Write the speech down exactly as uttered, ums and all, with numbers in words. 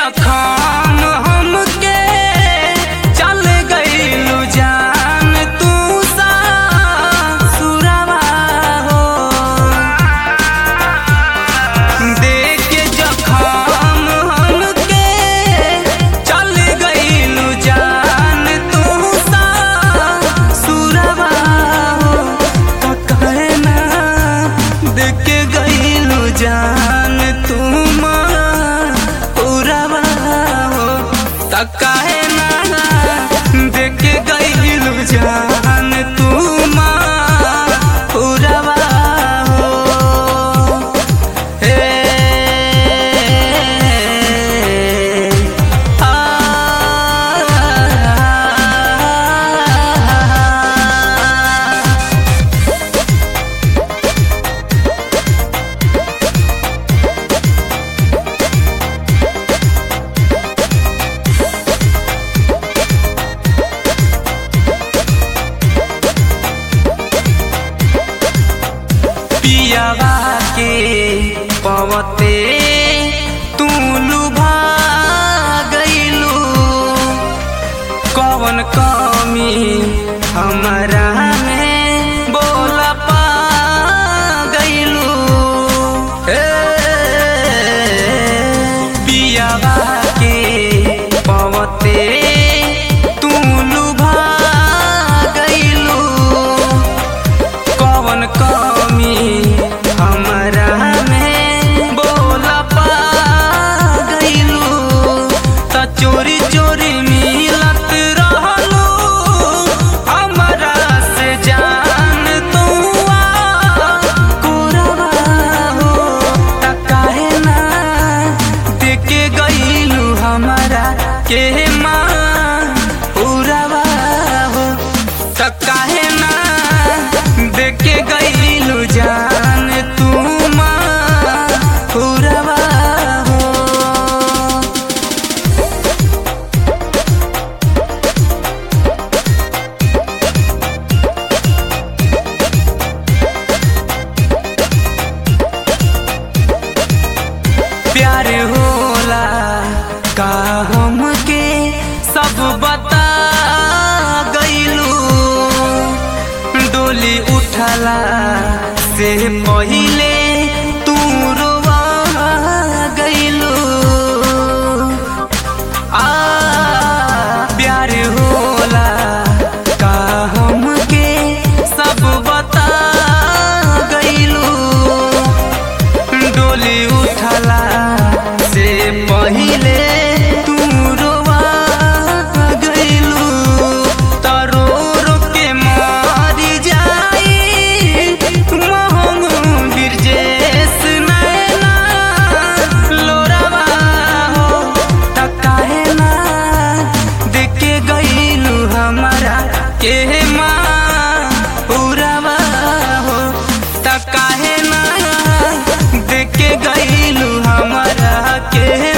जखम हमके चल गइलू जान तू ससुरवा हो। देख के जखम हमके चल गइलू जान तू ससुरवा हो। तो कहे ना देख के गइलू जान तू काहे ना देख के गइलू जान तू पूरवा हो। हे आ पियावा के पवते तू लुभा गइलू। कौन कमी हमरा में बोल पा गइलू। पियावा के पवते तू लुभा गइलू। कौन कमी हमरा में बोल पा गइलू। त चोरी चोरी मिलत रहलू हमरा से जान तू कोरवा हो। त काहे ना देख के गइलू हमरा के माँ पूरवा हो। त काहे ना देख के गइलू जान तू पूरवा हो। प्यार होला का हमके सब बता गइलू। डोली उठला से पहिले तू रोवा गइलू। आ प्यार होला का हमके सब बता गइलू। डोली उठला से पहिले तू रोवा गइलू। तरो रो के मारी जाई मोहन बिरजेश नैना लोरवा हो। त काहे ना देख के गइलू हमरा के माँ पूरवा हो। त काहे ना देख के गइलू हमरा के